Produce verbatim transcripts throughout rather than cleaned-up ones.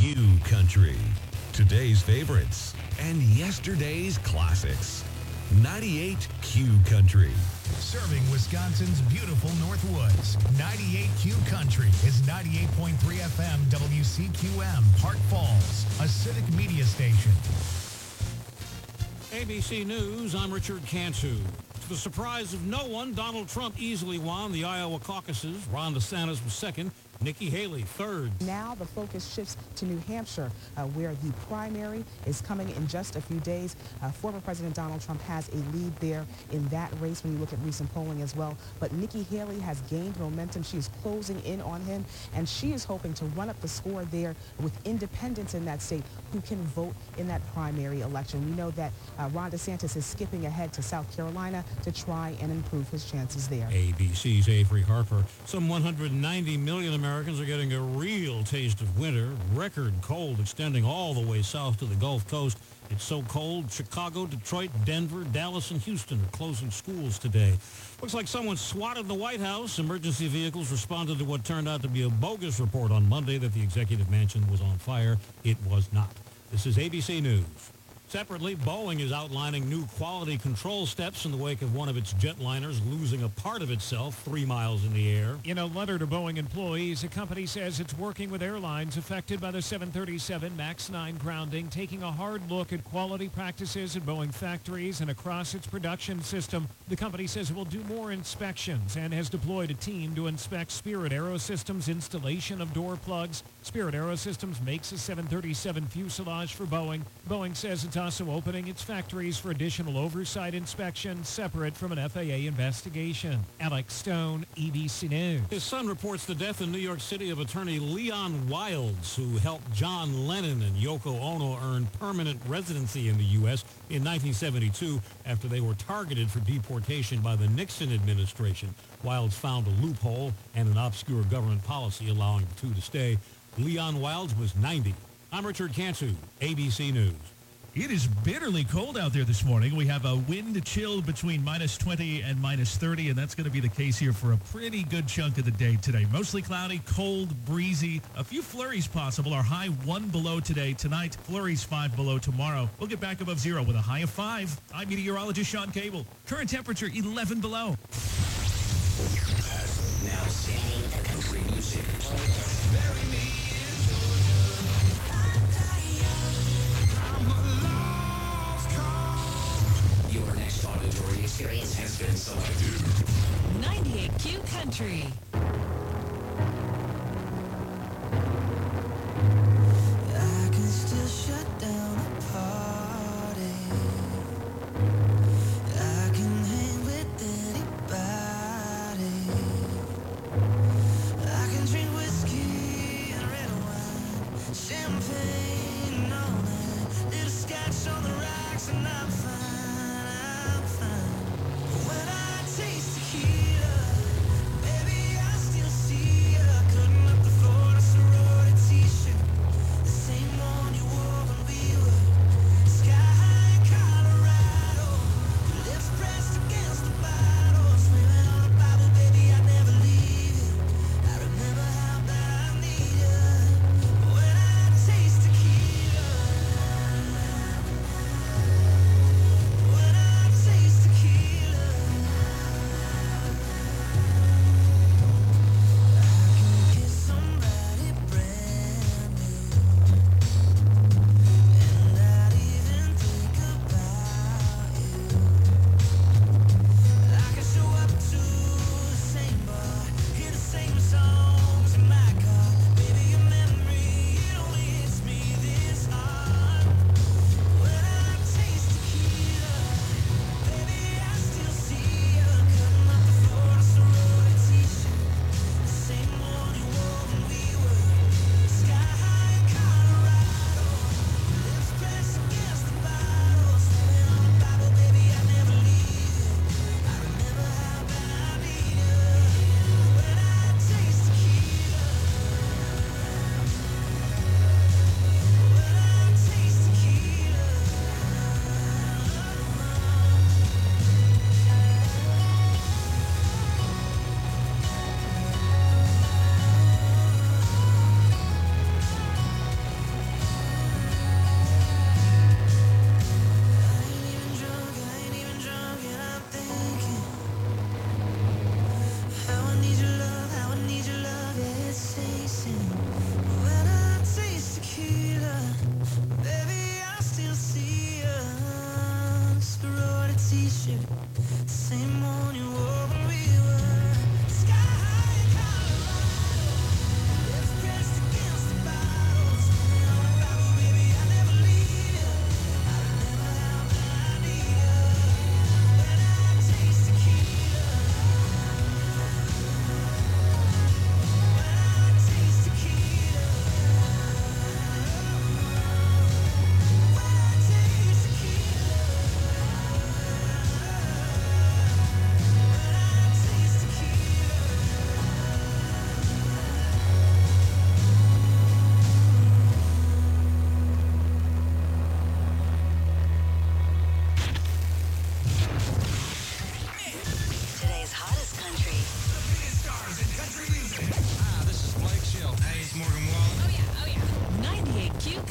Q Country. Today's favorites and yesterday's classics. ninety-eight Q Country. Serving Wisconsin's beautiful Northwoods. ninety-eight Q Country is ninety-eight point three F M W C Q M, Park Falls, a civic media station. A B C News, I'm Richard Cantu. To the surprise of no one, Donald Trump easily won the Iowa caucuses. Ron DeSantis was second. Nikki Haley, third. Now the focus shifts to New Hampshire, uh, where the primary is coming in just a few days. Uh, former President Donald Trump has a lead there in that race when you look at recent polling as well. But Nikki Haley has gained momentum. She is closing in on him, and she is hoping to run up the score there with independents in that state who can vote in that primary election. We know that uh, Ron DeSantis is skipping ahead to South Carolina to try and improve his chances there. A B C's Avery Harper. Some one hundred ninety million Americans are getting a real taste of winter. Record cold extending all the way south to the Gulf Coast. It's so cold, Chicago, Detroit, Denver, Dallas, and Houston are closing schools today. Looks like someone swatted the White House. Emergency vehicles responded to what turned out to be a bogus report on Monday that the executive mansion was on fire. It was not. This is A B C News. Separately, Boeing is outlining new quality control steps in the wake of one of its jetliners losing a part of itself three miles in the air. In a letter to Boeing employees, the company says it's working with airlines affected by the seven thirty-seven MAX nine grounding, taking a hard look at quality practices at Boeing factories and across its production system. The company says it will do more inspections and has deployed a team to inspect Spirit Aerosystems' installation of door plugs. Spirit Aerosystems makes a seven thirty-seven fuselage for Boeing. Boeing says it's also opening its factories for additional oversight inspections separate from an F A A investigation. Alex Stone, A B C News. His son reports the death in New York City of attorney Leon Wilds, who helped John Lennon and Yoko Ono earn permanent residency in the U S in nineteen seventy-two after they were targeted for deportation by the Nixon administration. Wilds found a loophole and an obscure government policy allowing the two to stay. Leon Wilds was ninety. I'm Richard Cantu, A B C News. It is bitterly cold out there this morning. We have a wind chill between minus twenty and minus thirty, and that's going to be the case here for a pretty good chunk of the day today. Mostly cloudy, cold, breezy. A few flurries possible. Our high one below today. Tonight, flurries five below tomorrow. We'll get back above zero with a high of five. I'm meteorologist Sean Cable. Current temperature eleven below. Now singing the country music. Bury me. Your next auditory experience has been selected. ninety-eight Q Country. I can still shut down a party. I can hang with anybody. I can drink whiskey and red wine, champagne all night, little scotch on the rocks, and I'm fine. When I taste tequila, baby, I still see you. Cutting up the Florida sorority t-shirt, the same one you wore when we were sky high in Colorado. Lips pressed against the bottle, swearing on the Bible, baby, I'd never leave you. I remember how bad I need you. When I taste tequila, when I taste tequila.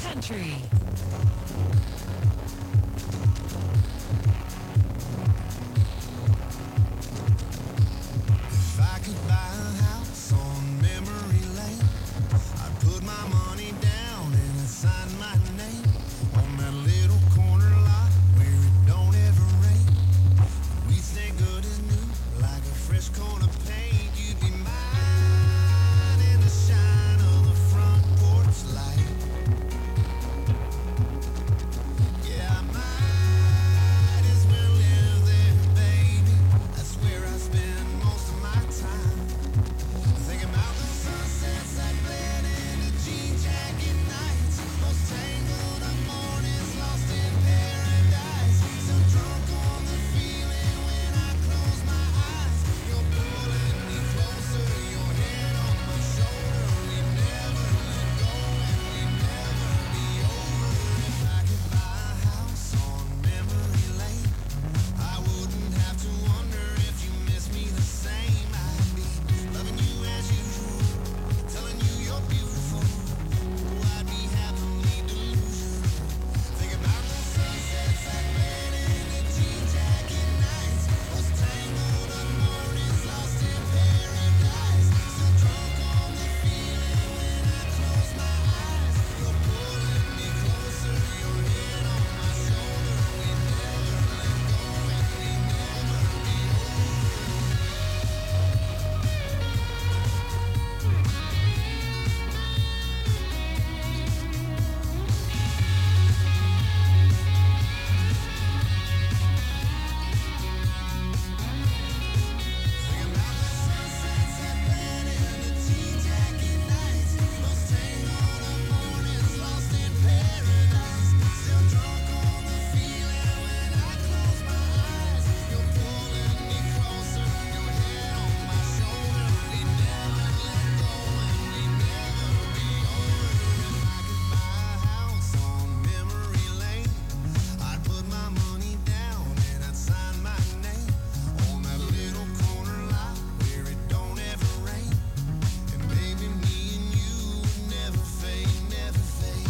Country. If I could buy a house on memory lane, I'd put my money down and I'd sign my name on that little corner lot where it don't ever rain. We stay good as new, like a fresh coat of paint. You'd be mine in the shine of the front porch light. Yeah, I might as well live there, baby. That's where I spend most of my time. Thinking about the sunsets that bled into jean jacket nights, those tangled up mornings lost in paradise. So drunk on the feeling when I close my eyes. You're pulling me closer, your head on my shoulder. We never let go and we never be over. If I could buy a house on memory lane, I wouldn't have to wonder if you miss me the same. I'd be loving you as usual, telling you you're beautiful. Oh, I'd be happily delusional. Think about the sunsets that bled into jean jacket nights, those tangled up mornings lost in paradise. Still drunk on the feeling when I close my eyes. You're pulling me closer, your head on my shoulder. We never let go and we never be over. Thinking about the sunsets that bled into jean jacket nights, those tangled up mornings lost in paradise. Still drunk on the feeling when I close my eyes. You're pulling me closer, your head on my shoulder. We never let go and we never be over. If I could buy a house on memory lane, I'd put my money down and I'd sign my name on that little corner lot where it don't ever rain. And baby, me and you would never fade, never fade.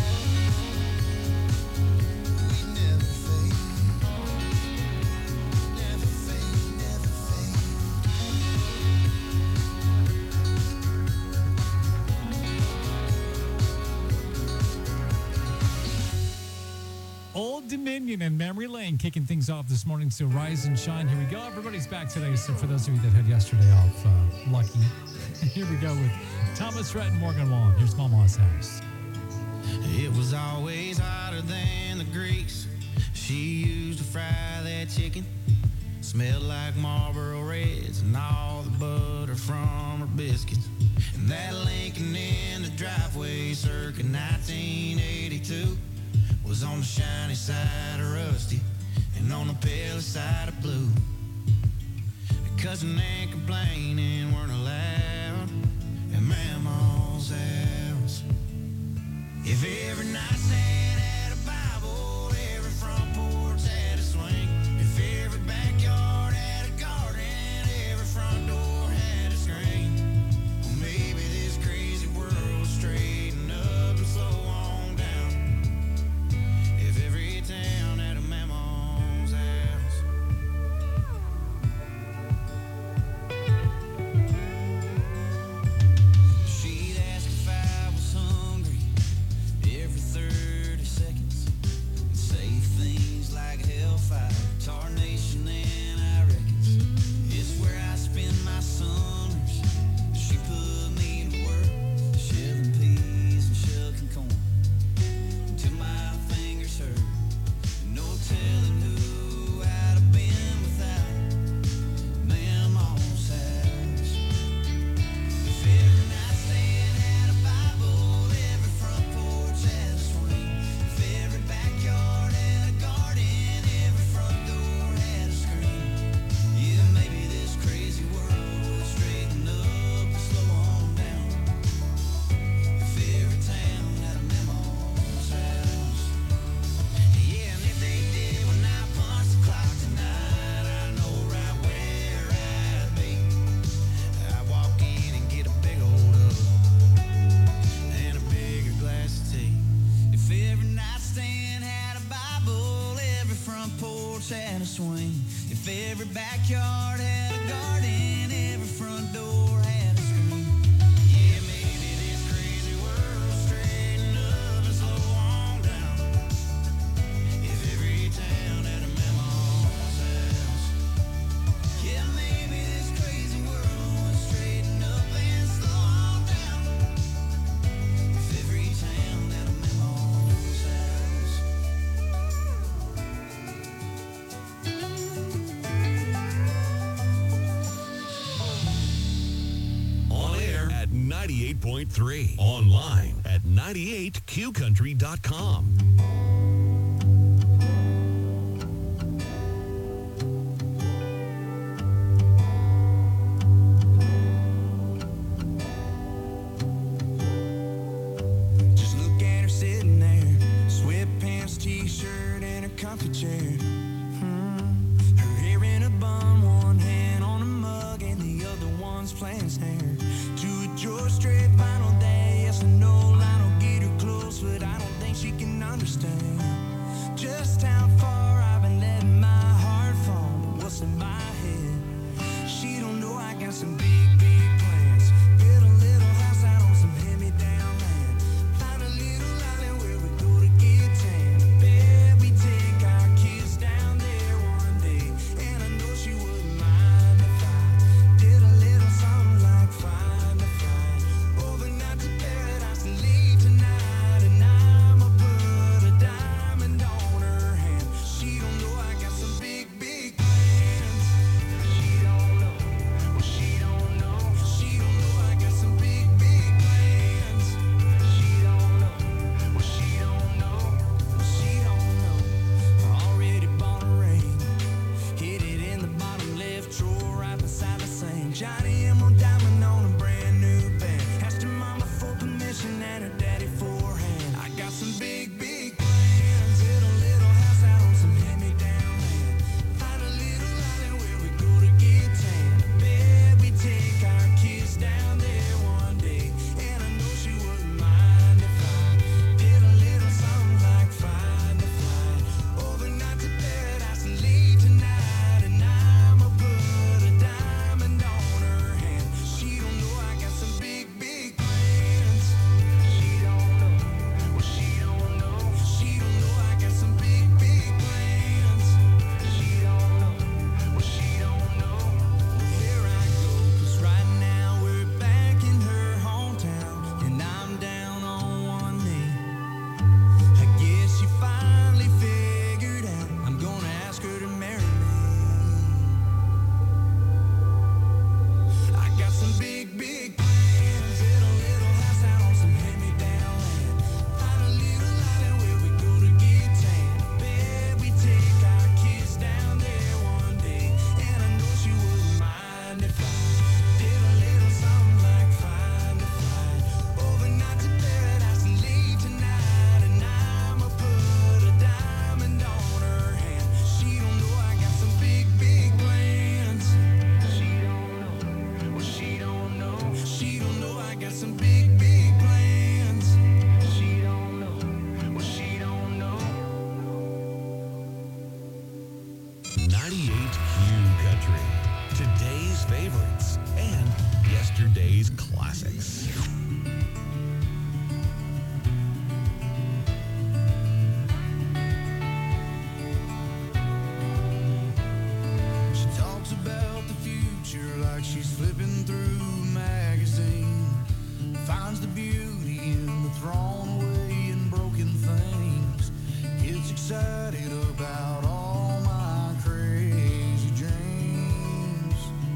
We never fade. Never fade, never fade. Old Dominion and Memory Lane kicking things off this morning. So rise and shine. Here we go. Everybody's back today. So for those of you that had yesterday off, uh, lucky. Here we go with Thomas Rhett and Morgan Wallen. Here's Mama's House. It was always hotter than the grease she used to fry that chicken. Smelled like Marlboro Reds and all the butter from her biscuits. And that Lincoln in the driveway circa nineteen eighty-two was on the shiny side of rusty and on the pale side of blue. Cussing and complaining weren't allowed at Mama's house. If every nightstand had a Bible, every front porch had a swing. If every backyard had a garden, every front door had a screen. Well, maybe this crazy world would straighten up and slow on down. If every town had a Mama's house. She'd ask if I was hungry every third swing. If every backyard had a garden, every front door had a screen. Yeah, maybe this crazy world straighten up and slow on down. If every town had a Mama's house. Yeah, maybe this crazy world would straighten up and slow on down. If every town had a Mama's house. On air at ninety-eight point three. Online at ninety-eight q country dot com. Just look at her sitting there, sweatpants, t-shirt, and her comfy chair. Hmm. Her hair in a bun, one hand on a mug, and the other one's playing snare. To a George Strait vinyl day, yes or no, Lionel get her close, but I don't think she can understand just how far I've been letting my heart fall. But what's in my head? She don't know I got some big, big plans. Get a little house out on some hand-me-down land. Find a little island where we go to get tan. Bet we take our kids down there one day. And I know she wouldn't mind if I did a little something like find a flight overnight to paradise and leave tonight. And I'ma put a diamond on her hand. She don't know I got some big, big plans. She don't know. Well, she don't know. She don't know I got some big, big plans. She don't know. Well, she don't know. Well, she don't know. I already bought a ring. Hid it in the bottom left drawer right beside the sink. Johnny Emerald diamond on a brand new band. Asked her mama for permission and her daddy for a hand. I got some big, big plans. Hit a little house out on some hand-me-down land. Find a little island where we go to get tan. Bet we take our kids down there one day. And I know she wouldn't mind if I did a little something like find a flight overnight to paradise and leave tonight. And I'ma put a diamond on her hand. She don't know I got some big, big plans. She don't know. Well, she don't know. She don't know I got some big, big plans. She don't know. Well, she don't know. Well, here I go, 'cause right now we're back in her hometown, and I'm down on one knee. I guess she finally figured out I'm gonna ask her to marry me. I got some big, big plans. Hit a little house out on some hand-me-down land. Find a little island where we go to get tan. Bet we take our kids down there one day. And I know she wouldn't mind if I did a little something like find a flight overnight to paradise and leave tonight. And I'ma put a diamond on her hand. She don't know I got some big, big plans. She don't know. Well, she don't know. She don't know I got some big, big plans. She don't know. Well, she don't know. ninety-eight Q Country. Today's favorites and yesterday's classics. She talks about the future like she's flipping through a magazine. Finds the beauty in the thrown away and broken things. Gets excited about all my crazy dreams.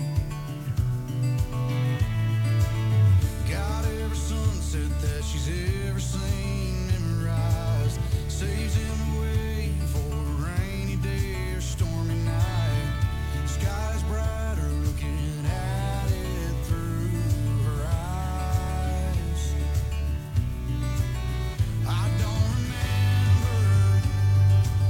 Got every sunset that she's ever seen memorized. Saves him away for a rainy day or stormy night. Sky's brighter looking at it through her eyes. I don't remember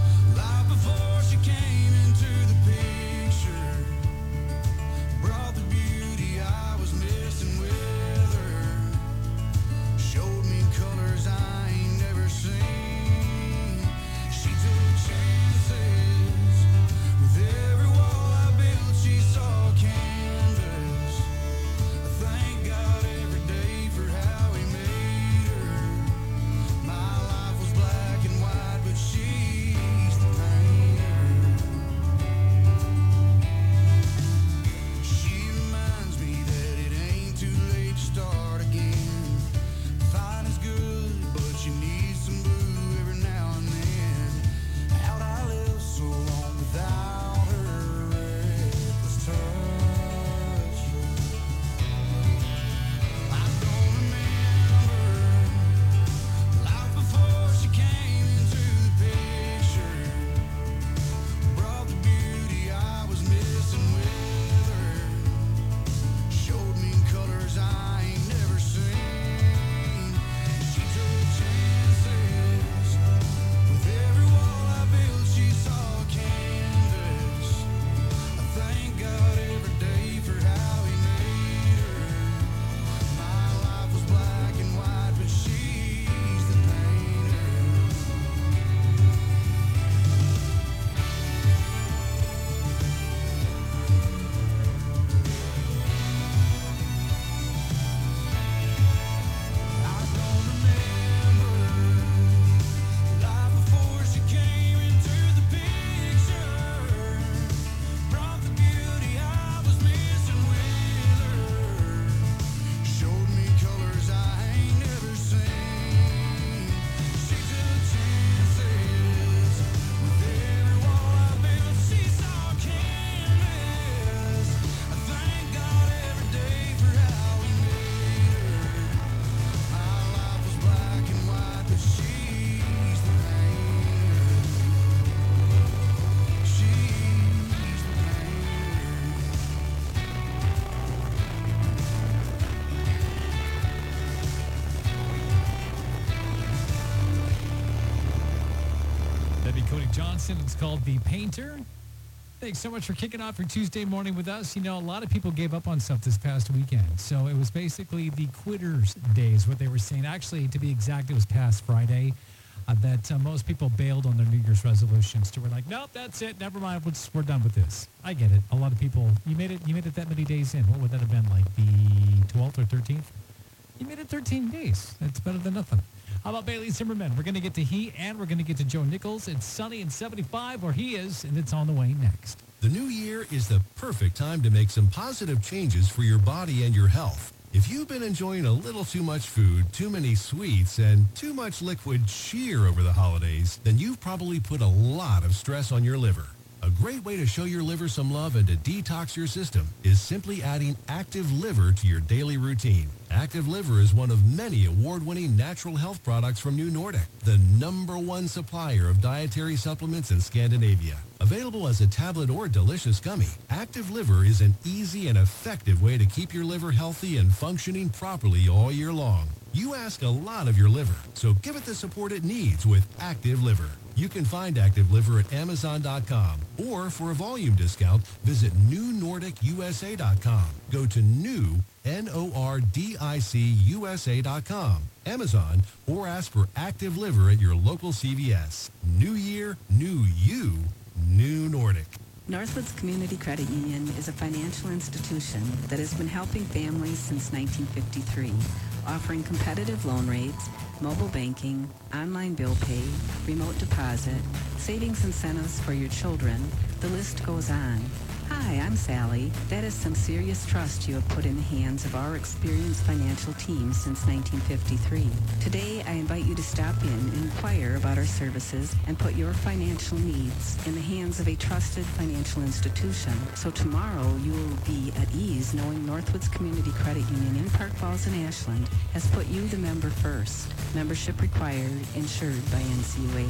Cody Johnson. It's called The Painter. Thanks so much for kicking off your Tuesday morning with us. You know, a lot of people gave up on stuff this past weekend. So it was basically the quitters day is what they were saying. Actually, to be exact, it was past Friday uh, that uh, most people bailed on their New Year's resolutions. To were like, nope, that's it. Never mind. We're, just, we're done with this. I get it. A lot of people, you made it, you made it that many days in. What would that have been, like the twelfth or thirteenth? You made it thirteen days. That's better than nothing. How about Bailey Zimmerman? We're going to get to he, and we're going to get to Joe Nichols. It's sunny and seventy-five where he is, and it's on the way next. The new year is the perfect time to make some positive changes for your body and your health. If you've been enjoying a little too much food, too many sweets, and too much liquid cheer over the holidays, then you've probably put a lot of stress on your liver. A great way to show your liver some love and to detox your system is simply adding Active Liver to your daily routine. Active Liver is one of many award-winning natural health products from New Nordic, the number one supplier of dietary supplements in Scandinavia. Available as a tablet or delicious gummy, Active Liver is an easy and effective way to keep your liver healthy and functioning properly all year long. You ask a lot of your liver, so give it the support it needs with Active Liver. You can find Active Liver at Amazon dot com, or for a volume discount, visit New Nordic U S A dot com. Go to new, N O R D I C U S A dot com, Amazon, or ask for Active Liver at your local C V S. New year, new you, New Nordic. Northwoods Community Credit Union is a financial institution that has been helping families since nineteen fifty-three, offering competitive loan rates, mobile banking, online bill pay, remote deposit, savings incentives for your children. The list goes on. Hi, I'm Sally. That is some serious trust you have put in the hands of our experienced financial team since nineteen fifty-three. Today, I invite you to stop in and inquire about our services and put your financial needs in the hands of a trusted financial institution. So tomorrow, you will be at ease knowing Northwoods Community Credit Union in Park Falls and Ashland has put you, the member, first. Membership required, insured by N C U A.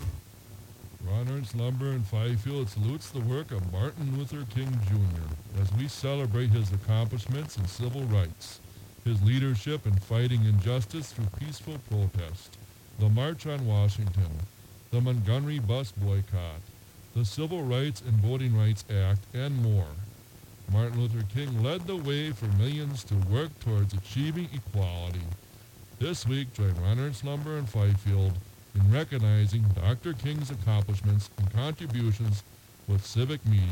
Ron Ernst Lumber in Fifield salutes the work of Martin Luther King Junior as we celebrate his accomplishments in civil rights, his leadership in fighting injustice through peaceful protest, the March on Washington, the Montgomery bus boycott, the Civil Rights and Voting Rights Act, and more. Martin Luther King led the way for millions to work towards achieving equality. This week, join Ron Ernst Lumber in Fifield in recognizing Doctor King's accomplishments and contributions with civic media.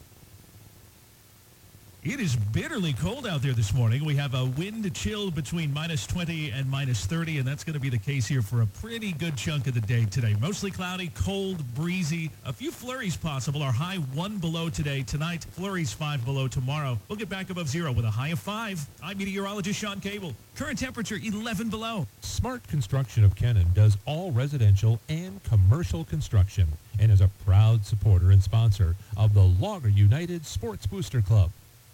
It is bitterly cold out there this morning. We have a wind chill between minus twenty and minus thirty, and that's going to be the case here for a pretty good chunk of the day today. Mostly cloudy, cold, breezy. A few flurries possible. Our high one below today. Tonight, flurries five below tomorrow. We'll get back above zero with a high of five. I'm meteorologist Sean Cable. Current temperature eleven below. Smart Construction of Kennon does all residential and commercial construction and is a proud supporter and sponsor of the Logger United Sports Booster Club.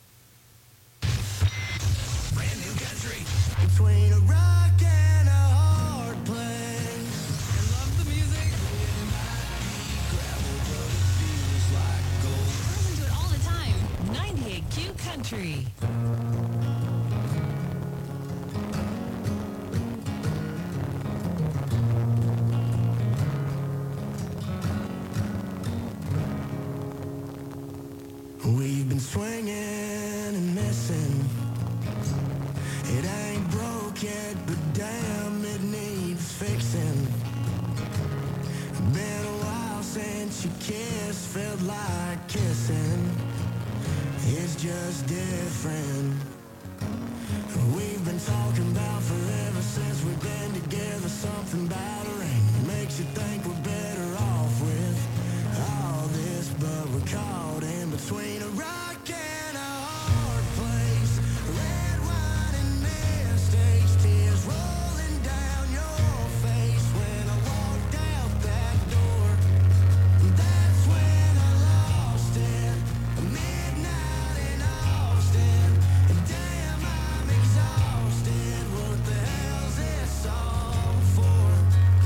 Brand new country. Between a rock and a hard place. I love the music. It might be gravel, but it feels like gold. Listen to it all the time. ninety-eight Q Country. We've been swinging and missing. It ain't broke yet, but damn, it needs fixing. Been a while since you kissed, felt like kissing. It's just different. We've been talking about forever since we've been together. Something about a ring makes you think we're better off with all this, but we're caught in between a rock and a hard place. Red wine and mistakes, tears rolling down your face. When I walked out that door, that's when I lost it. Midnight in Austin, damn, I'm exhausted. What the hell's this all for?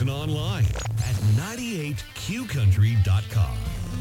listen online at ninety-eight q country dot com.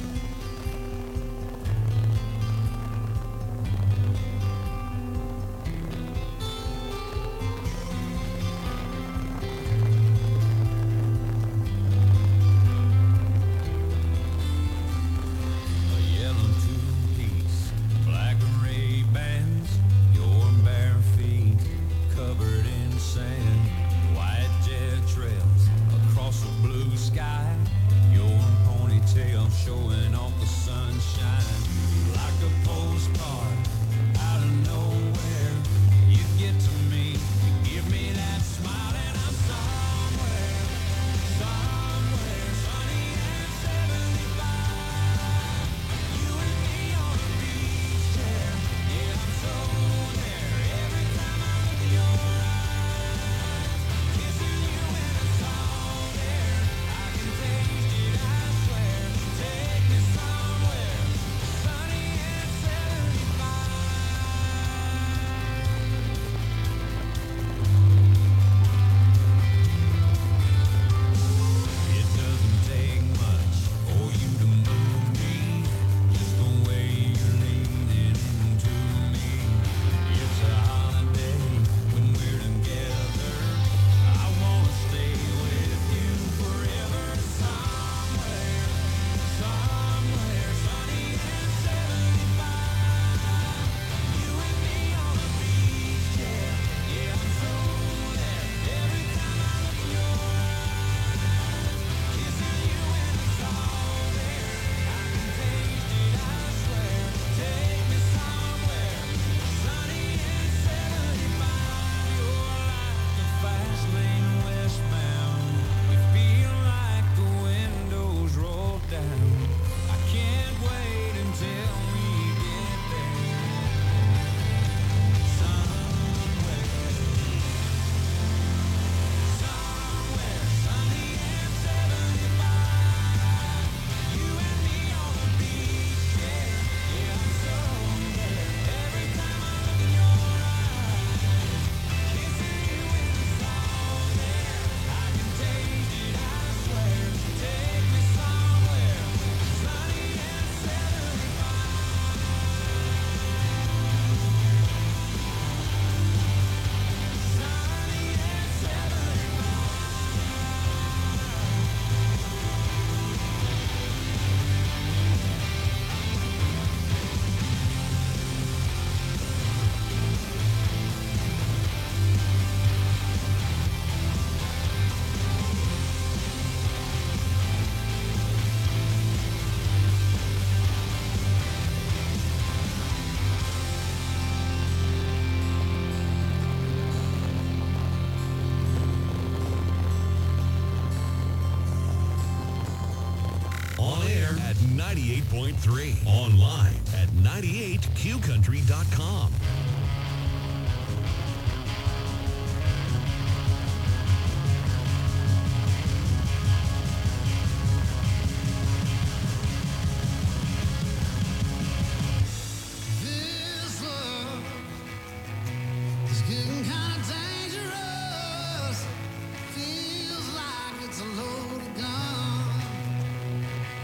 ninety-eight point three. Online at ninety-eight q country dot com.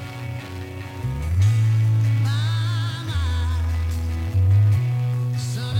Sun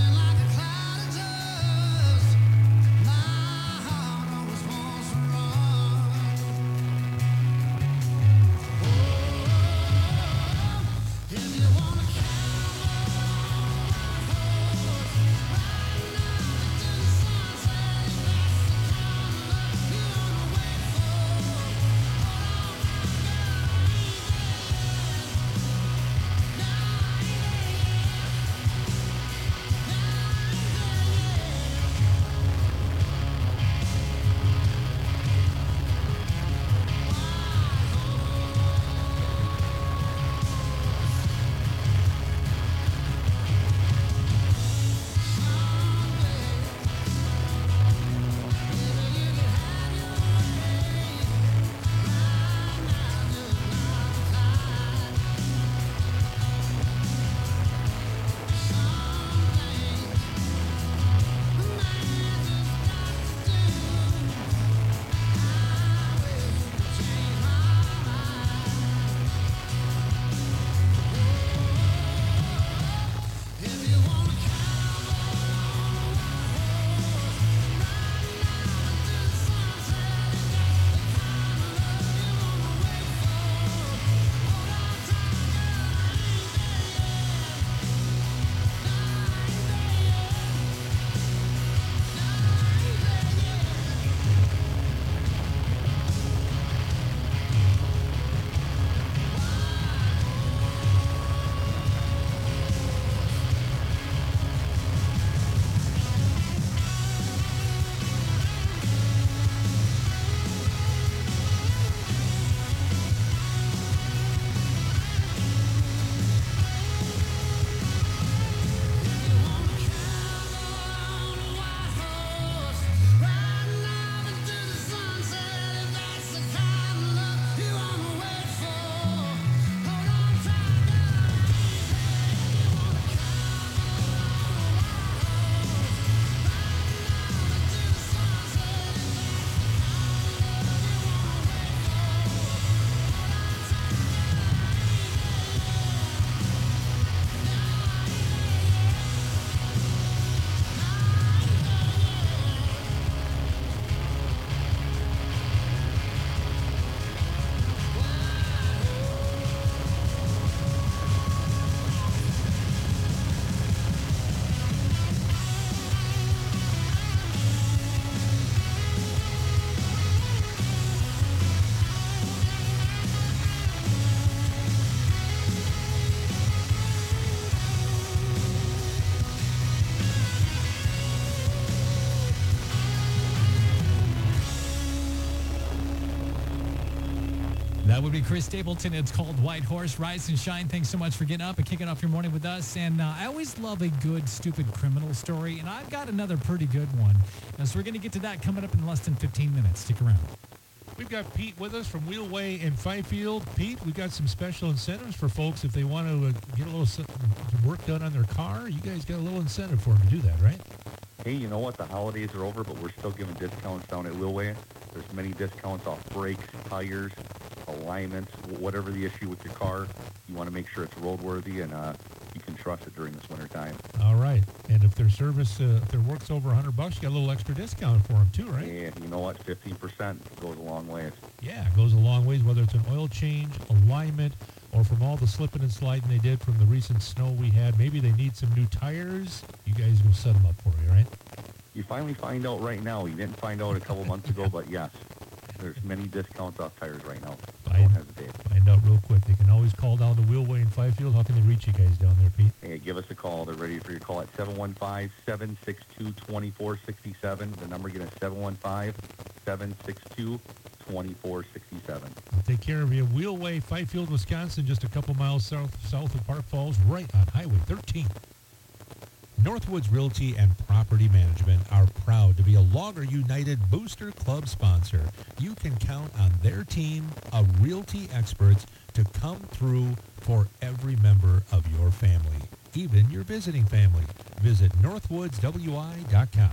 That would be Chris Stapleton. It's called White Horse. Rise and shine. Thanks so much for getting up and kicking off your morning with us. And uh, I always love a good, stupid criminal story. And I've got another pretty good one. Uh, so we're going to get to that coming up in less than fifteen minutes. Stick around. We've got Pete with us from Wheelway in Fifield. Pete, we've got some special incentives for folks if they want to uh, get a little s- work done on their car. You guys got a little incentive for them to do that, right? Hey, you know what? The holidays are over, but we're still giving discounts down at Wheelway. There's many discounts off brakes, tires, alignments, whatever the issue with your car. You want to make sure it's roadworthy and uh, you can trust it during this winter time. All right. And if their service, uh, if their work's over one hundred bucks, you got a little extra discount for them too, right? And you know what? fifteen percent goes a long way. Yeah, it goes a long ways, whether it's an oil change, alignment, or from all the slipping and sliding they did from the recent snow we had. Maybe they need some new tires. You guys will set them up for you, right? You finally find out right now. You didn't find out a couple months ago, but yes, there's many discounts off tires right now. Find, Don't hesitate. Find out real quick. They can always call down to Wheelway in Fifield. How can they reach you guys down there, Pete? Hey, give us a call. They're ready for your call at seven one five, seven six two, two four six seven. The number again is seven one five, seven six two, two four six seven. We'll take care of you. Wheelway, Fifield, Wisconsin, just a couple miles south south of Park Falls, right on Highway thirteen. Northwoods Realty and Property Management are proud to be a Logger United Booster Club sponsor. You can count on their team of realty experts to come through for every member of your family, even your visiting family. Visit northwoods w i dot com.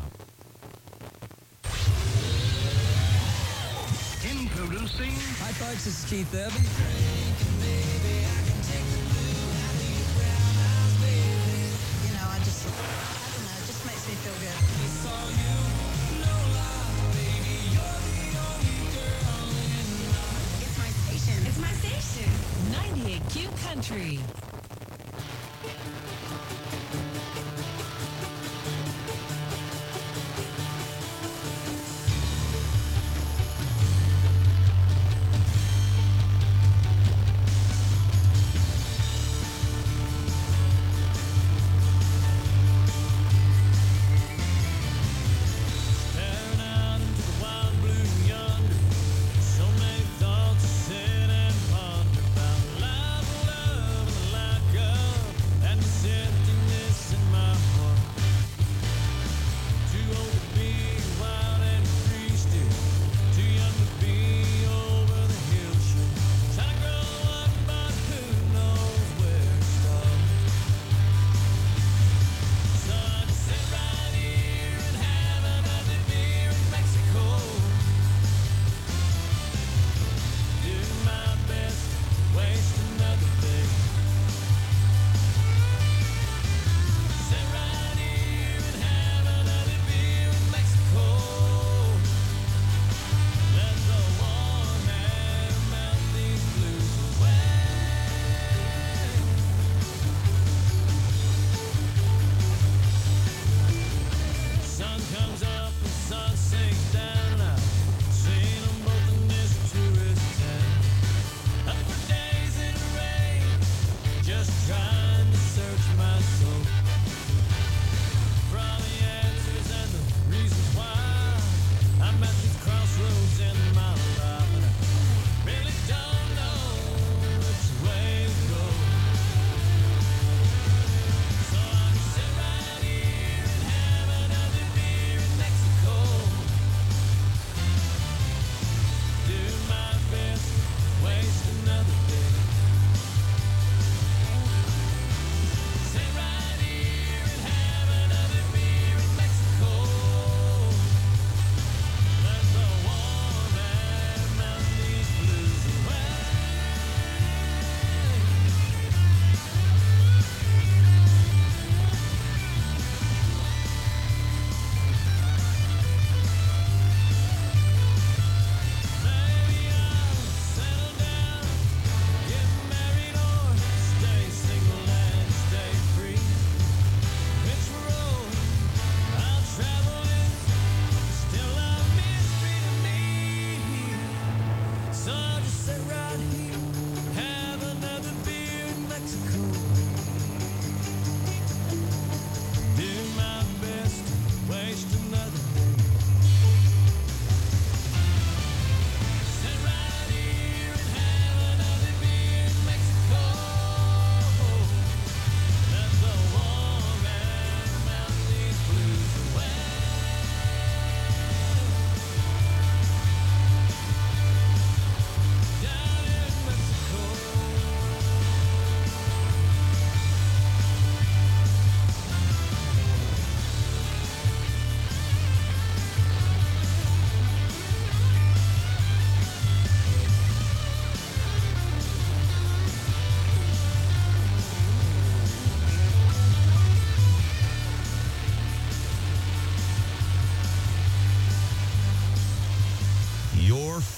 Introducing. Hi folks, this is Keith Urban. You know, I just, I don't know, it just makes me feel good. It's my station. It's my station. ninety-eight Q Country. Staring out into the wild blue yonder. So many thoughts to sit and ponder about life, love, and the like of, and the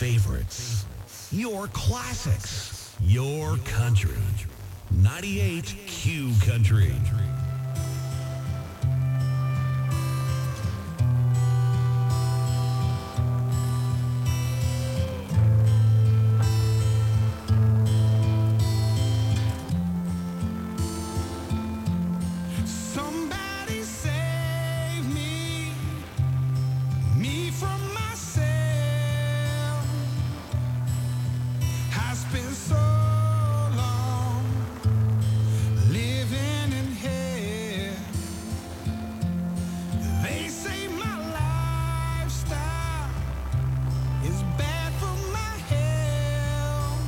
favorites, your classics, your country. ninety-eight Q Country. Somebody save me, me from myself. I spent so long living in hell. They say my lifestyle is bad for my health.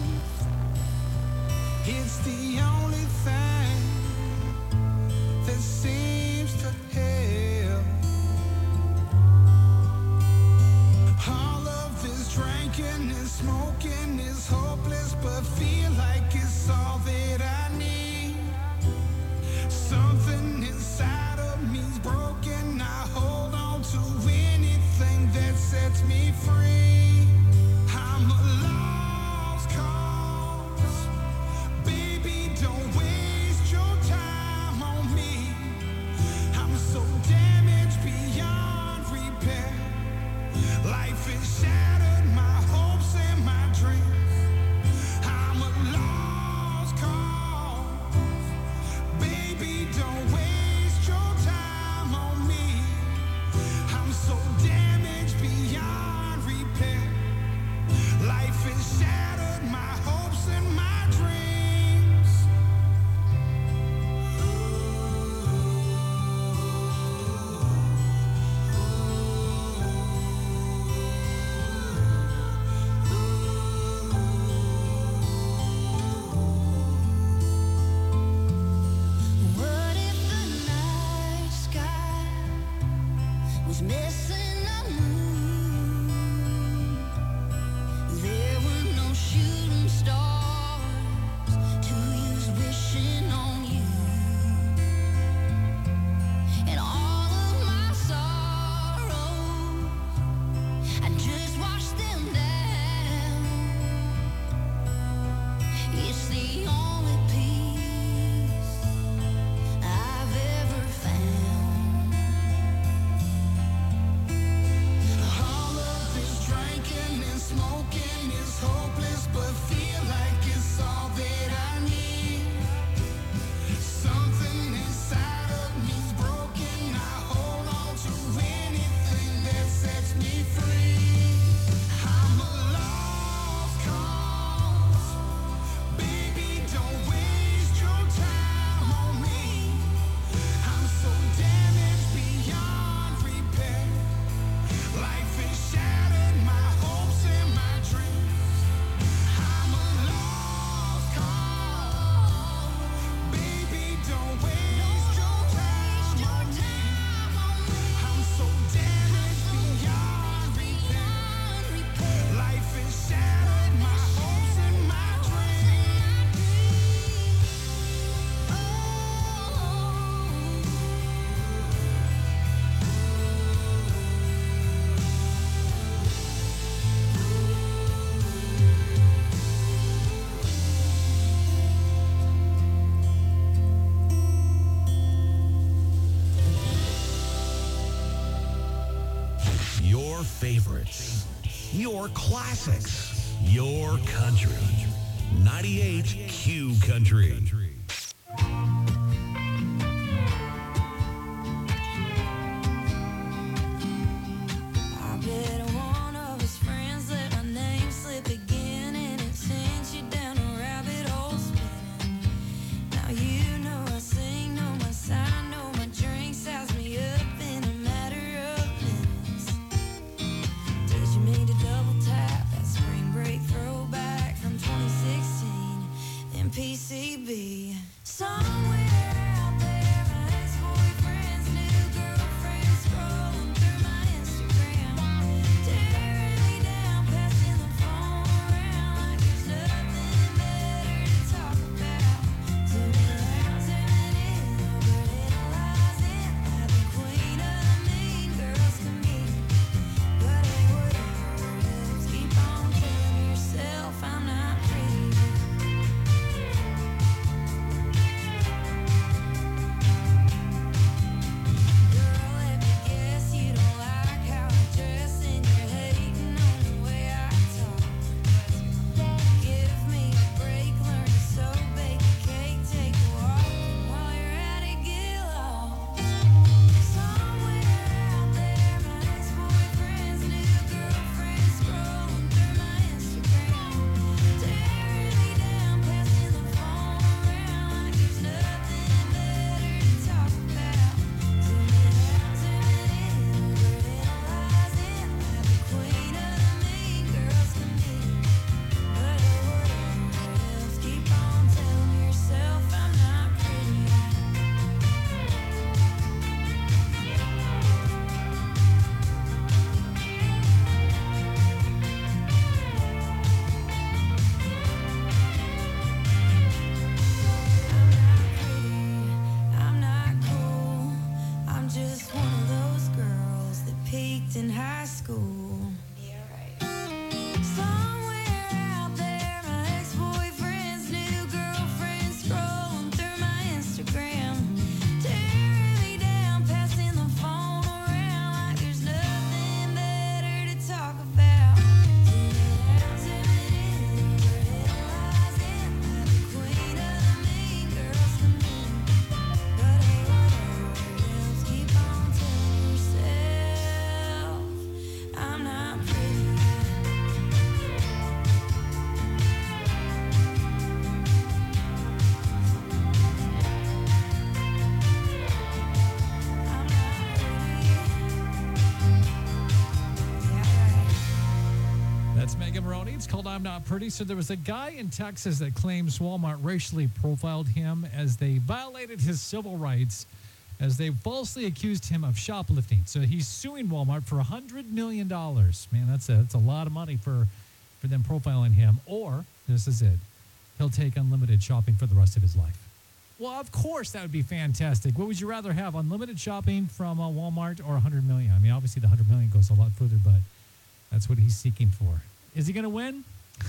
It's the only thing that seems to help. All of this drinking and smoking is hopeless, but feel like it's all that I need. Something inside of me's broken. I hold on to anything that sets me free. I'm a lost cause. Baby, don't waste your time on me. I'm so damaged beyond repair. Life has shattered my hopes and my dreams. I'm a lost cause. Baby, don't waste your time on me. I'm so damaged beyond repair. Life has shattered my hopes and my dreams. What if the night sky was missing a moon? There were no shooting stars to use wishing on you. And all of my sorrows, I just watched them down. It's the only peace I've ever found. All of this drinking and smoking is hopeless, but feel like it's all that I need. Something inside of me's broken. I hold on to anything that sets me free. I'm a lost cause. Baby, don't waste your time on me. I'm so damaged beyond repair. Life has shattered my hopes and my dreams. I'm a lost cause. Baby, don't waste your time on me. I'm so damaged beyond repair. Life has shattered my hopes and my dreams. Your favorites, your classics, your country. ninety-eight Q Country. I bet one of his friends let my name slip again, and it sends you down a rabbit hole spinning. Now you know I sing, know my sign, know my drink, size me up in a matter of minutes. Teaching me to double tap that spring break throwback from twenty sixteen in P C B. Somewhere out there, my ex-boyfriend's new girlfriend scrolling through my Instagram, tearing me down, passing the phone around like there's nothing better to talk about. Zooming out, zooming in, overanalyzing like the queen of the mean girls to me. But hey, whatever, let's keep on It's called I'm Not Pretty. So there was a guy in Texas that claims Walmart racially profiled him as they violated his civil rights as they falsely accused him of shoplifting. So he's suing Walmart for one hundred million dollars. Man, that's a, that's a lot of money for, for them profiling him. Or, this is it, he'll take unlimited shopping for the rest of his life. Well, of course, that would be fantastic. What would you rather have, unlimited shopping from uh, Walmart or one hundred million dollars? I mean, obviously the one hundred million dollars goes a lot further, but that's what he's seeking for. Is he going to win?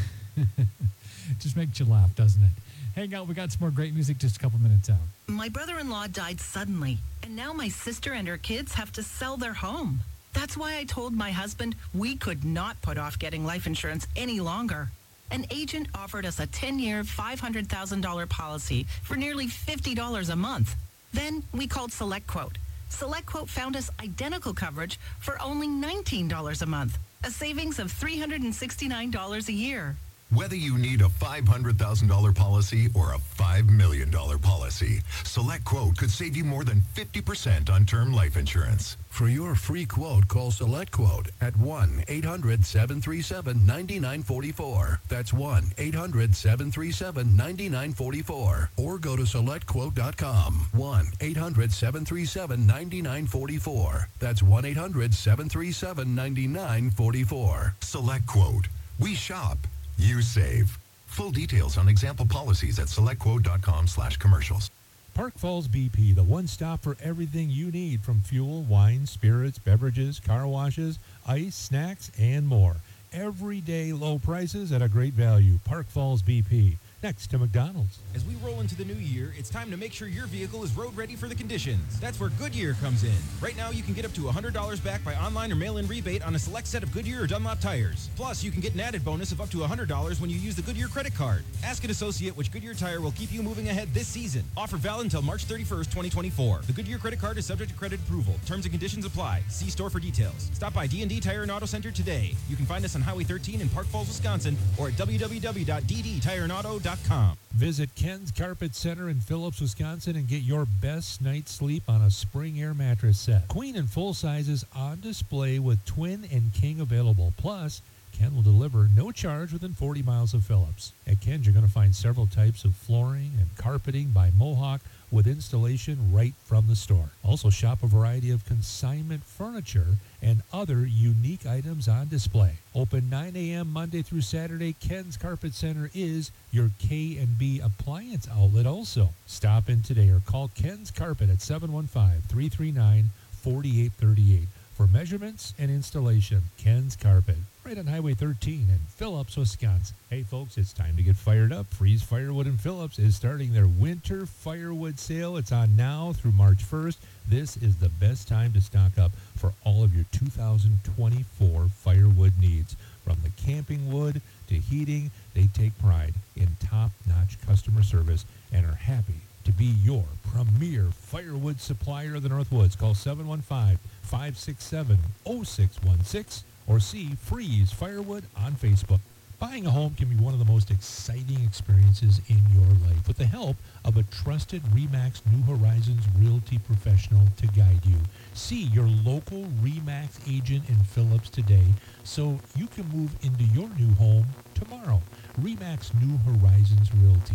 Just makes you laugh, doesn't it? Hang out. We got some more great music just a couple minutes out. My brother-in-law died suddenly, and now my sister and her kids have to sell their home. That's why I told my husband we could not put off getting life insurance any longer. An agent offered us a ten-year, five hundred thousand dollars policy for nearly fifty dollars a month. Then we called SelectQuote. SelectQuote found us identical coverage for only nineteen dollars a month, a savings of three hundred sixty-nine dollars a year. Whether you need a five hundred thousand dollars policy or a five million dollars policy, SelectQuote could save you more than fifty percent on term life insurance. For your free quote, call SelectQuote at one eight hundred seven three seven nine nine four four. That's one eight hundred seven three seven nine nine four four. Or go to select quote dot com. one eight hundred seven three seven nine nine four four. That's one eight hundred seven three seven nine nine four four. SelectQuote. We shop. You save. Full details on example policies at selectquote dot com slash commercials. Park Falls B P, the one stop for everything you need from fuel, wine, spirits, beverages, car washes, ice, snacks, and more. Everyday low prices at a great value. Park Falls B P, next to McDonald's. As we roll into the new year, it's time to make sure your vehicle is road ready for the conditions. That's where Goodyear comes in. Right now, you can get up to one hundred dollars back by online or mail-in rebate on a select set of Goodyear or Dunlop tires. Plus, you can get an added bonus of up to one hundred dollars when you use the Goodyear credit card. Ask an associate which Goodyear tire will keep you moving ahead this season. Offer valid until March thirty-first, twenty twenty-four. The Goodyear credit card is subject to credit approval. Terms and conditions apply. See store for details. Stop by D and D Tire and Auto Center today. You can find us on Highway thirteen in Park Falls, Wisconsin, or at w w w dot d d tire and auto dot com. Visit Ken's Carpet Center in Phillips, Wisconsin, and get your best night's sleep on a spring air mattress set. Queen and full sizes on display with twin and king available. Plus, Ken will deliver no charge within forty miles of Phillips. At Ken's, you're going to find several types of flooring and carpeting by Mohawk with installation right from the store. Also, shop a variety of consignment furniture and other unique items on display. Open nine a.m. Monday through Saturday, Ken's Carpet Center is your K and B appliance outlet also. Stop in today or call Ken's Carpet at seven one five, three three nine, four eight three eight for measurements and installation. Ken's Carpet, right on Highway thirteen in Phillips, Wisconsin. Hey folks, it's time to get fired up. Freeze Firewood in Phillips is starting their winter firewood sale. It's on now through March first. This is the best time to stock up for all of your two thousand twenty-four firewood needs. From the camping wood to heating, they take pride in top-notch customer service and are happy to be your premier firewood supplier of the Northwoods. Call seven one five, five six seven, zero six one six or see Freeze Firewood on Facebook. Buying a home can be one of the most exciting experiences in your life with the help of a trusted RE/MAX New Horizons Realty professional to guide you. See your local RE/MAX agent in Phillips today so you can move into your new home tomorrow. RE/MAX New Horizons Realty.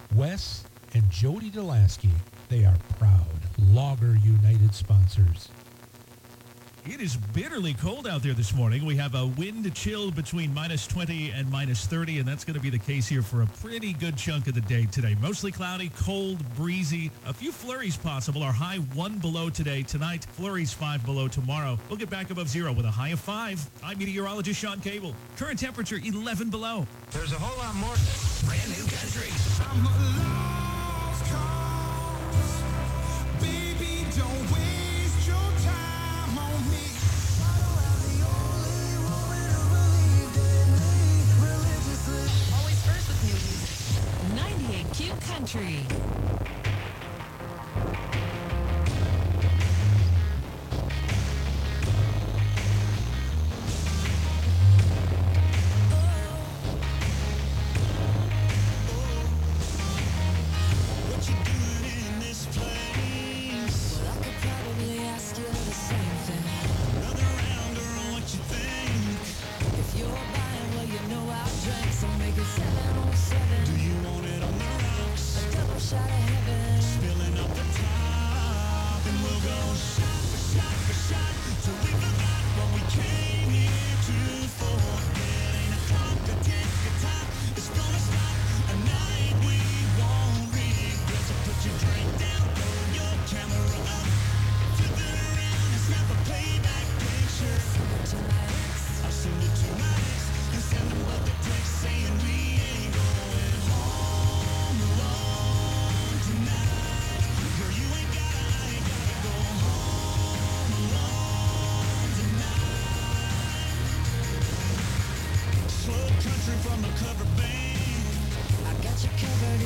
Wes and Jody Delasky, they are proud Logger United sponsors. It is bitterly cold out there this morning. We have a wind chill between minus twenty and minus thirty, and that's going to be the case here for a pretty good chunk of the day today. Mostly cloudy, cold, breezy. A few flurries possible. Our high one below today. Tonight, flurries five below tomorrow. We'll get back above zero with a high of five. I'm meteorologist Sean Cable. Current temperature eleven below. There's a whole lot more. Brand new country. I'm a lost cause. Baby, don't waste your time on me. Always first with news. ninety-eight Q Country. If you're buying, well, you know I'll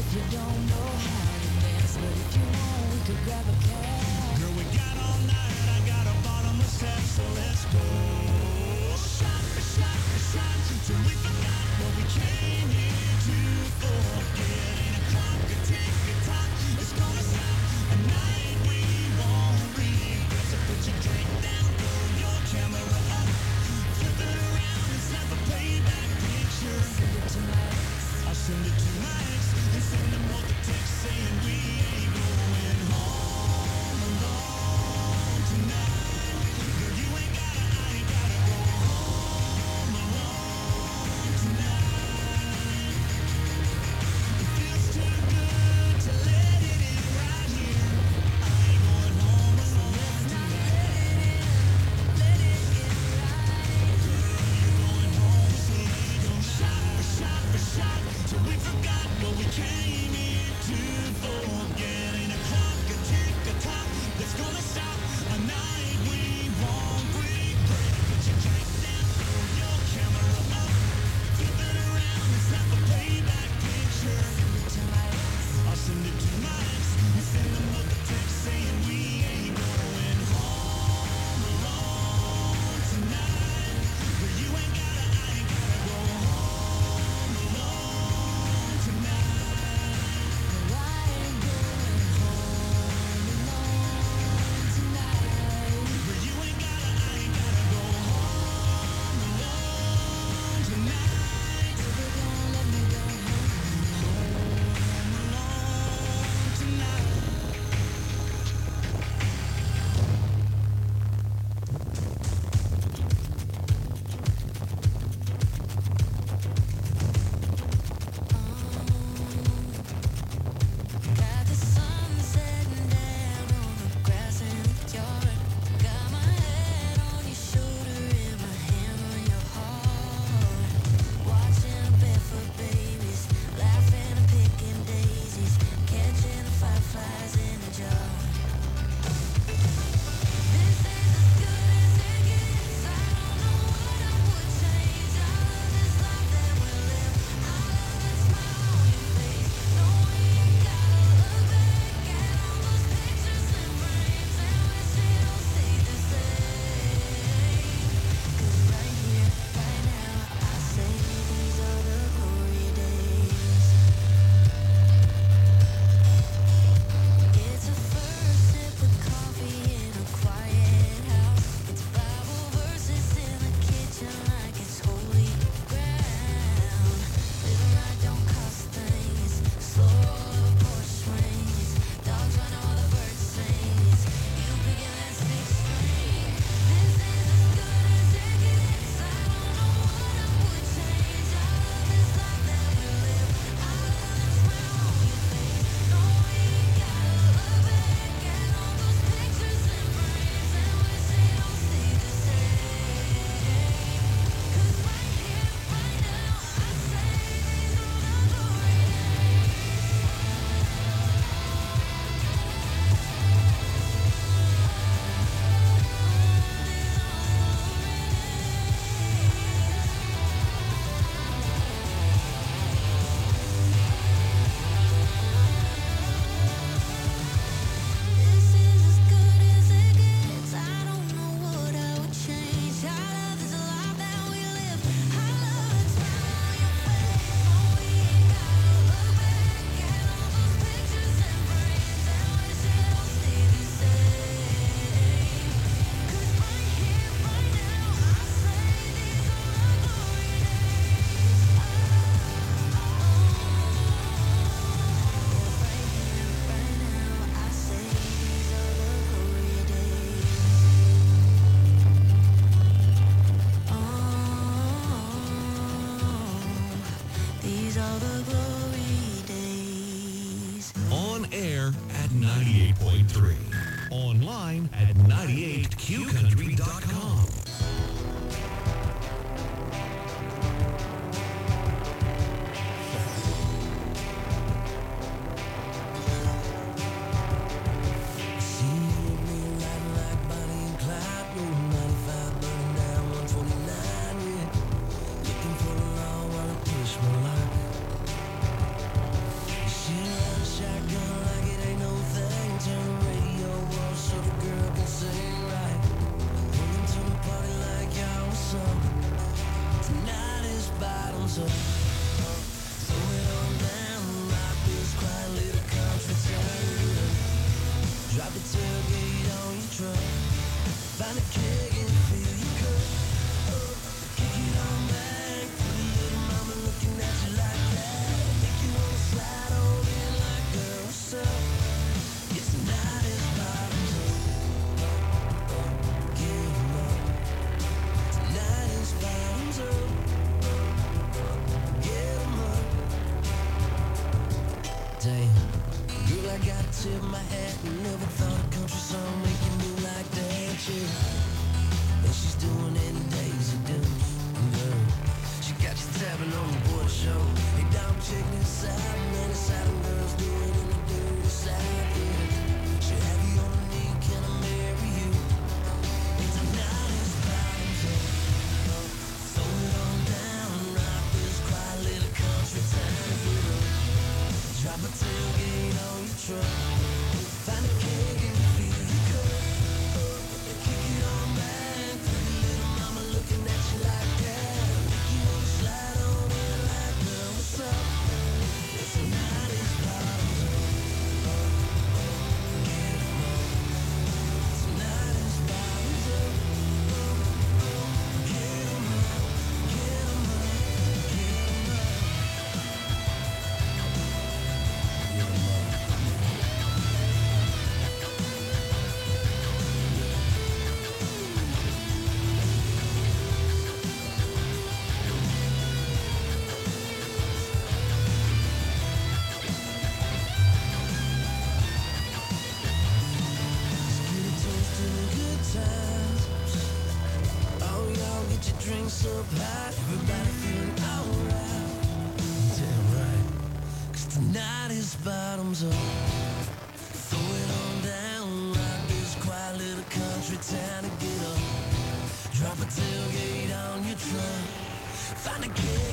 if you don't know how to dance, but if you want, we could grab a cab. Girl, we got all night, I got a bottomless tap, so let's go. Shot for shot for shot, till we forgot what we came here to forget. Ain't a clock, a tick, a tock, it's gonna stop a night we won't regret. So put your drink down, throw your camera up, flip it around and snap a playback picture. Send it to my ex. I'll send it to my ex and send them all the text saying we ain't going home alone tonight. Girl, you ain't gotta, I ain't gotta go home alone tonight. It feels too good to let it in right here. I ain't going home alone tonight. Let it in, let it in right. Girl, you're going home slowly, go shot for shot for shot, till we forgot what we came here to forget. Ain't a clock, a tick, a tock, that's gonna stop a night we won't regret. Put your drink down, throw your camera up, flip it around and snap a playback picture. Send it to my ex. I'll send it to my ex and send them all the text saying we ain't going home alone tonight. But you ain't gotta, I ain't gotta go home alone tonight. No, I ain't going home alone tonight. But you ain't gotta, I ain't gotta go home alone tonight. So they don't let me go home alone tonight. Got the sun setting down on the grass in the yard. Got my head on your shoulder and my hand on your heart. Watching barefoot babies, laughing and picking daisies, catching the fireflies in a jar. This is as good as it gets. I don't know what I would change. I love this life that we live. I love the smile on your face. No, we ain't gotta look back at all those pictures and frames and wish it all stayed the same. 'Cause right here, right now, I say these are the glory days. It's a first sip of coffee in a quiet house. It's Bible verses in the kitchen like it's holy ground. Living right don't cost things. Slow roll of a Porsche swings. Dogs run all the birds sing. It's you picking that six string. This is as good as it gets. I don't know what I would change. I love this life that we live. I love the smile on your face. No, we ain't gotta look back at all those pictures and frames and wish it all stayed the same. 'Cause right here, right now, I say these are the glory This is as good as it gets. I don't know what I would change. I love this life that we live. I love the smile on your face. No, we ain't gotta look back at all those pictures and frames and wish it all stayed the same. 'Cause right here, right now, I say these are the glory days. Right here, right now, I say these are the glory days. Oh, these are the glory days. On air at ninety-eight point three. Online at ninety-eight q country dot com. See me riding like Bonnie and Clyde, rolling ninety-five, burning down one twenty-nine, yeah. Looking for the law while I push my luck. I gotta tip my hat. Never thought a country song making me like that, yeah. And she's doing it in Daisy Dukes, girl. She got you tapping on the board show. Hey, dog, check this out. Many Southern girls do it in the dirty South, yeah. She have you on her knee, can I marry you? And tonight is bottoms up. Throw it on down, rock this quiet little country town. Get up, drop a tailgate on your truck. Find a keg and fill your cup. Kick it on back, pretty little mama looking at you like that. You wanna slide on in like, girl, what's up? Tonight is bottoms up. Get 'em up. Tonight is bottoms up. Get 'em up, get 'em up, get 'em up. Get 'em up. Get a taste of the good times. Oh, y'all get your drinks up high. Everybody feeling alright. Damn right. 'Cause tonight is bottoms up. Throw it on down. Rock this quiet little country town to get up. Drop a tailgate on your truck. Find a keg